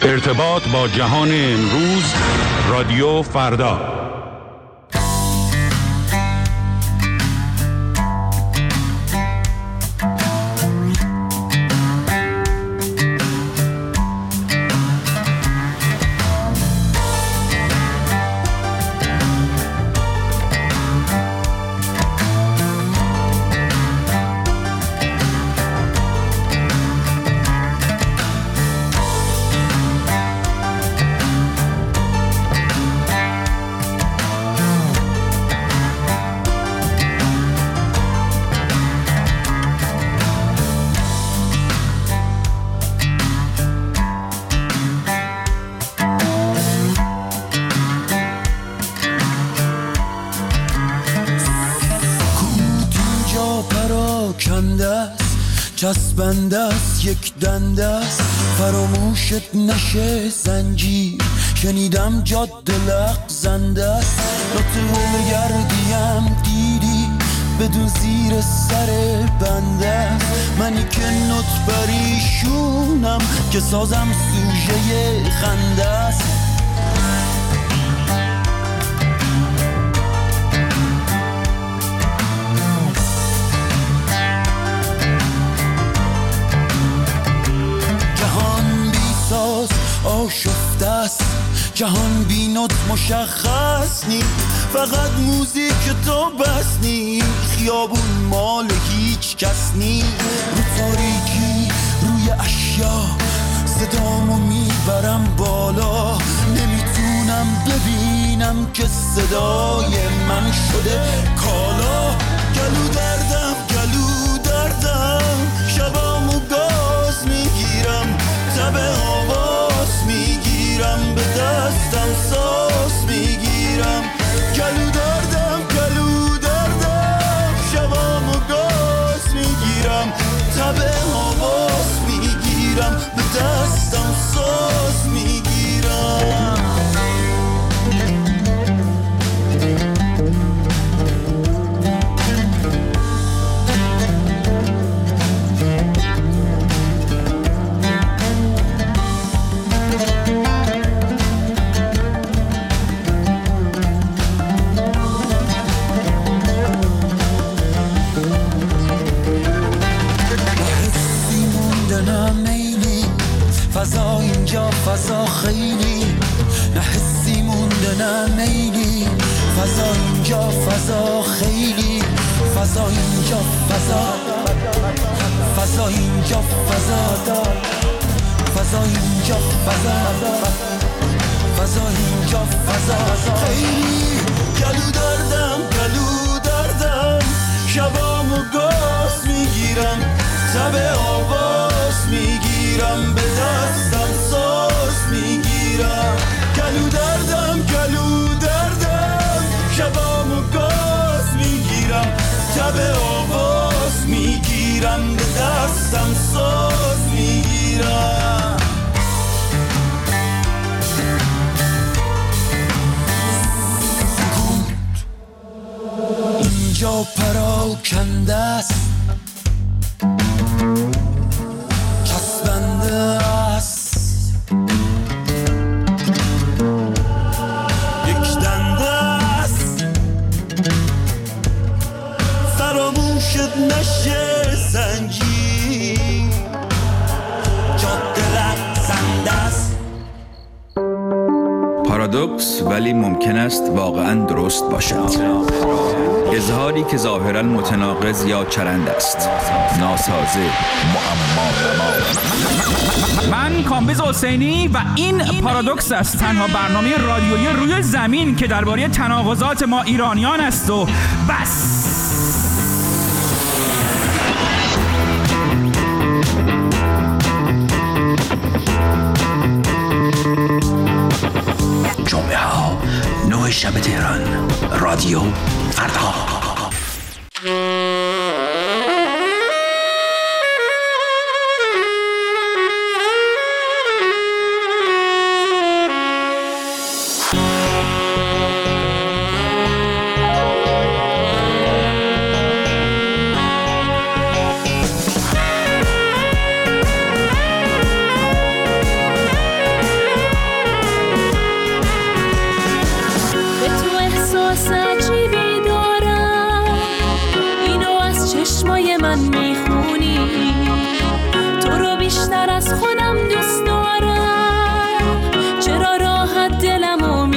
ارتباط با جهان امروز، رادیو فردا. چسبنده است یک دنده است، فراموشت نشه زنجیر. شنیدم جاده لغزنده است، لطفه گردیم دیدی بدون زیر سر بنده است. منی که نوت پریشونم که سازم سوژه خنده است. آشفته است جهان بینات مشخص نی، فقط موزیک تو بس نی، خیابون مال هیچ کس نی. رو تاریکی روی اشیا صدامو میبرم بالا، نمیتونم ببینم که صدای من شده کالا. گلو دردم شبامو گاز میگیرم، تب آواز میگیرم، به دستم ساز میگیرم. گلو دردم شبامو گاز میگیرم، تب آواز میگیرم، به دستم ساز میگیرم. فضا اینجا فضا خیلی نه حسی مونده نه میلی، فضا اینجا فضا خیلی، فضا اینجا فضا اینجا فضا اینجا فضا اینجا فضا خیلی. گلو دردم شبامو گاز میگیرم، تب آواز میگیرم، به دستم ساز میگیرم. گلو دردم شبامو گاز میگیرم، تب آواز میگیرم، به دستم ساز میگیرم. اینجا پراکنده است، چسبنده است، یک دنده است، فراموشت نشه زنجیر، جاده لغزنده است. پارادوکس ولی ممکن است واقعاً درست باشد. اظهاری که ظاهراً متناقض یا چرند است، ناسازه، معما. من کامبیز حسینی و این پارادوکس است، تنها برنامه رادیویی روی زمین که درباره تناقضات ما ایرانیان است و بس. جمعه ها 9 شب تهران، رادیو فردا.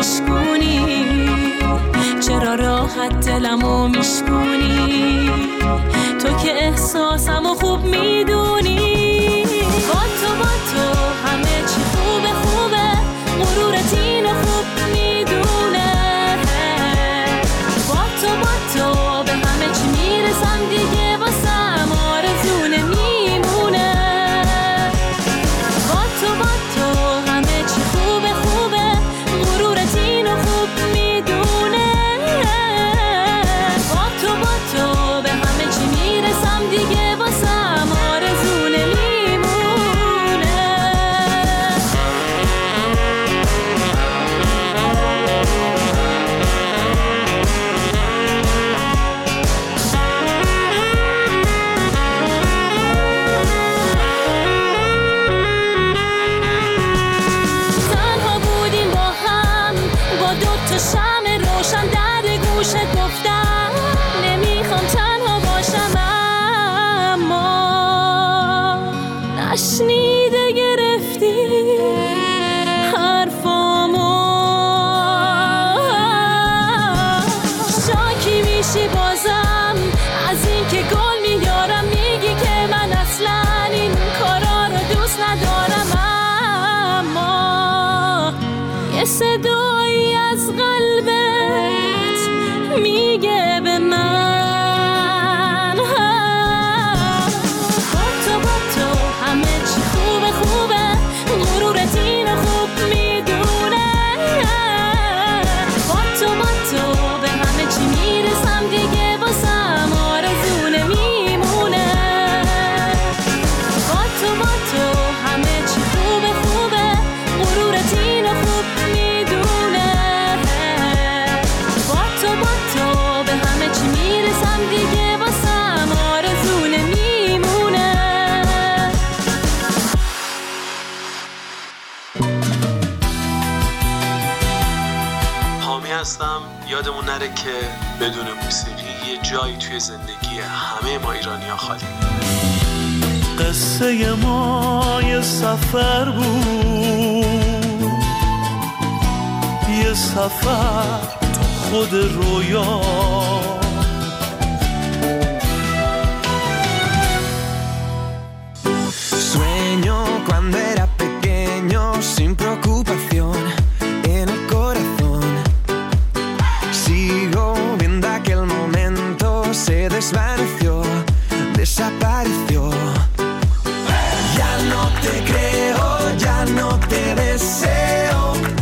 میشکونی، چرا راحت دلمو میشکونی، تو که احساسمو خوب میدونی. با تو همه چی خوبه خوبه، مرورت اینو خوب میدونه. با تو به همه چی میرسم دیگه، واسم آرزو نمیمونه. با تو همه چی خوبه خوبه، مرورت اینو خوب میدونه. با تو به همه چی میرسم دیگه، واسم آرزو نمیمونه. تنها بودیم با هم، با دوتا شمع روشن در گوشت گفتم نمیخوام تنها باشم، اما نشنیده گرفتی حرفامو. شاکی میشی بازم از این که گل میارم، میگی که من اصلا این کارا رو دوست ندارم، اما یه صدایی از قلبت میگه به من با تو همه چی خوبه خوبه، غرورت اینو خوب میدونه. با تو به همه چی میرسم دیگه، واسم آرزو نمیمونه. با تو همه چی خوبه خوبه، غرورت اینو خوب میدونه. با تو به همه چی میرسم دیگه، واسم آرزو نمیمونه. حامی هستم. یادمون نره که بدون موسیقی یه جایی توی زندگی همه ما ایرانی‌ها خالی. قصه ما یه سفر بود، یه سفر تو خود رویا. Sueño cuando era pequeño sin preocupación en el corazón. Sigo viendo aquel momento, se desvaneció, desapareció. Ya no te creo, ya no te deseo.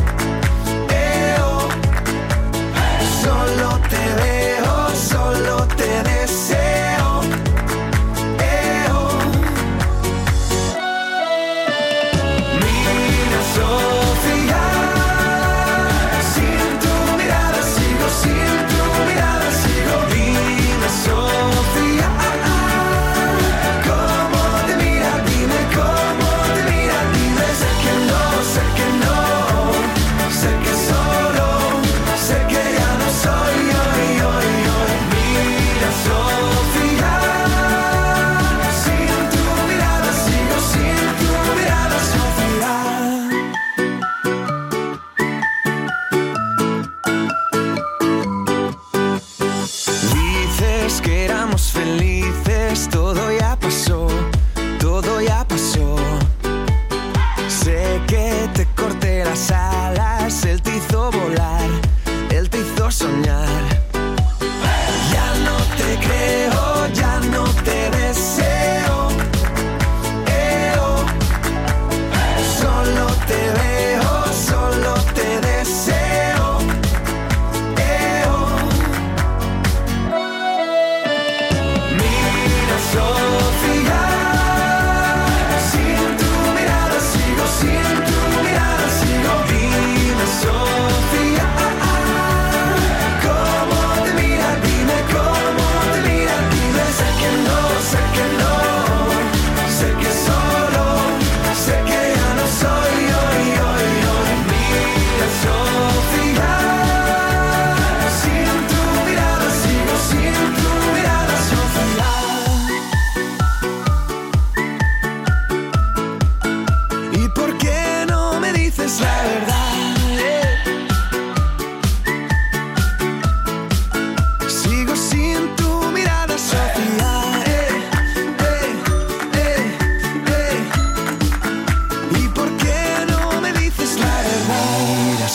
Solo te veo, solo te deseo. Mira Sofía, sin tu mirada sigo, sin tu mirada sigo. Dime Sofía, cómo te mira, dime cómo te mira, dime. Sé que no, sé que no, sé que solo, sé que ya no soy yo. Mira Sofía, sin tu mirada sigo, sin tu mirada Sofía. Dices que éramos felices, todo ya pasó, todo ya pasó. Sé que te corté las alas, él te hizo volar, él te hizo soñar. Ya no te creo, ya no te deseo. Solo te veo, solo te deseo. Mira Sofía, sin tu mirada sigo, sin tu mirada sigo. Dime Sofía.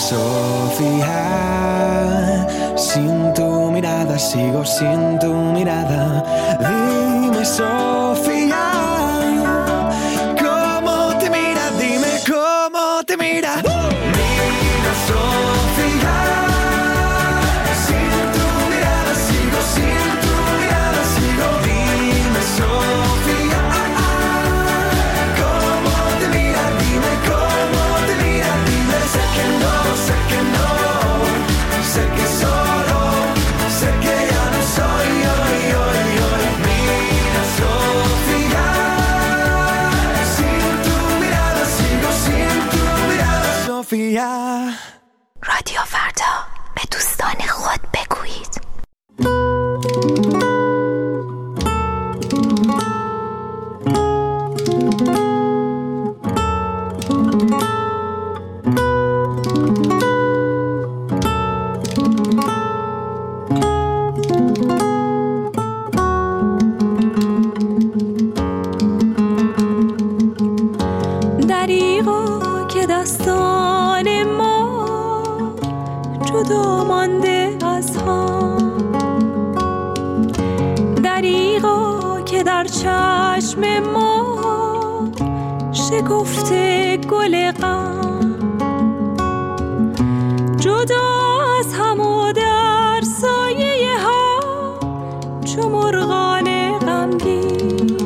Sofía, sin tu mirada sigo sin tu mirada. Dime, Sofía, ¿cómo te mira? Dime cómo te mira. Mira, Sofía, sin tu mirada sigo, sin tu mirada sigo. Dime, Sofía, ¿cómo te mira? Dime cómo te mira. Dime, sé que no, sé que solo, sé que ya no soy hoy. Mira, Sofía, sin tu mirada sigo, sin tu mirada. Sofía. رادیو فردا، به دوستان خود بگویید. دریغا که دستان ما جدا مانده از هم، دریغا که در چشم ما شکفته گل غم، جدا از هم و در سایه هم چو مرغان غمگین،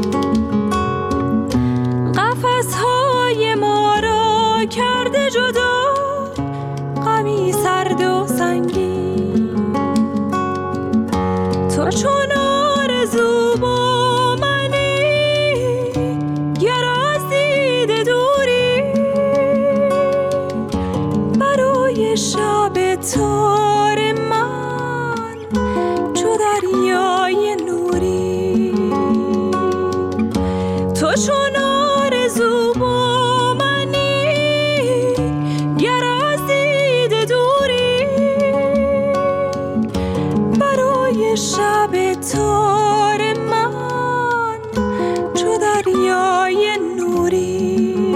قفس‌های ما را کرده جدا غمی سرد و سنگین. تو چون آرزو با منی، گر از دید دوری، برای شب تار من چو دریای نوری. تو چون آرزو با منی، گر از دید دوری، برای شب تار من چو دریای نوری.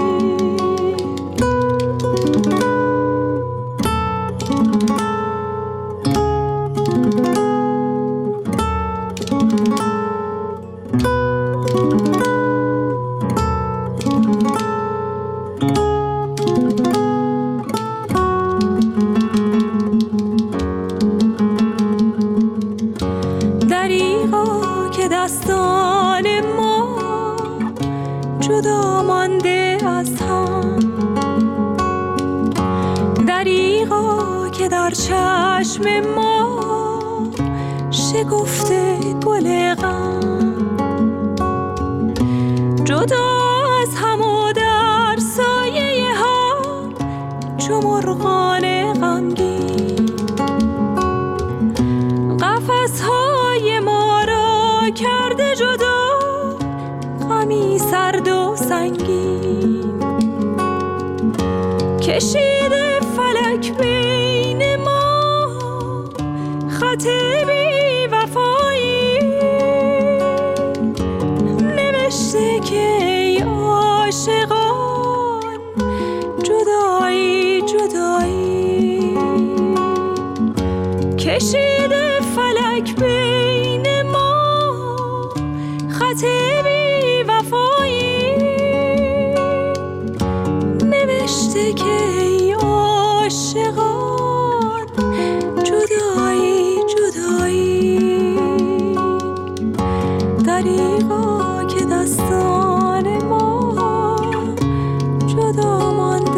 دریغا که دستان ما جدا مانده از هم، دریغا که در چشم ما شکفته گل غم، جدا از هم و در سایه هم چو مرغان غمگین، قفس‌های ما را کرده جدا غمی سرد و سنگین. کشیده فلک بین ما خط بی وفایی، نوشته که ای عاشقان جدایی جدایی. کشیده فلک بین ما خط بی وفایی، نوشته که ای عاشقان جدایی جدایی. دریغا که دستان ما جدا مانده